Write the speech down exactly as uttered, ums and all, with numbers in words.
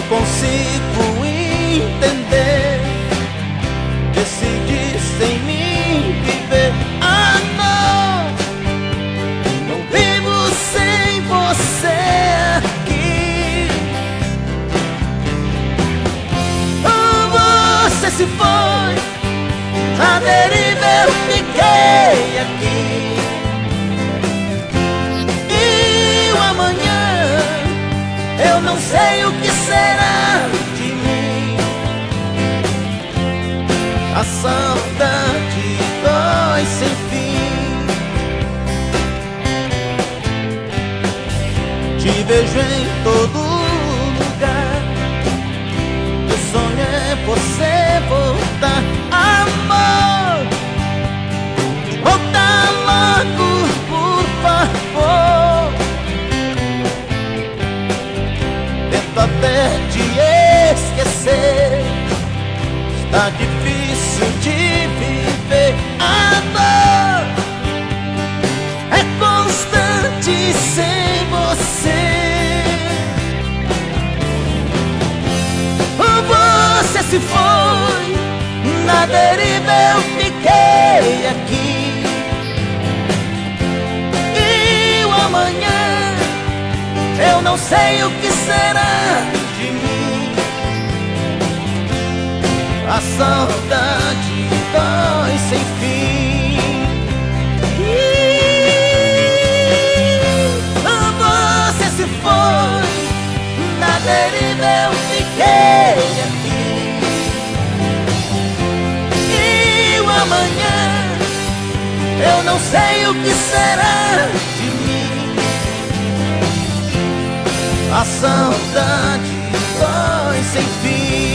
consigo entender. Decidi sem mim viver. Ah, não, não vivo sem você aqui. Oh, você se foi, a deriva eu fiquei aqui. E o amanhã eu não sei o que será de mim. A saudade dói sem fim. Te vejo em todo lugar. Meu sonho é você voltar. Amor, volta logo, por favor. Tento até te esquecer, está difícil de viver. A dor é constante sem você. Você se foi, na deriva eu fiquei aqui. E o amanhã eu não sei o que será de mim. A saudade dói sem fim. E você se foi, na deriva eu fiquei aqui. Amanhã eu não sei o que será de mim. A saudade dói sem fim.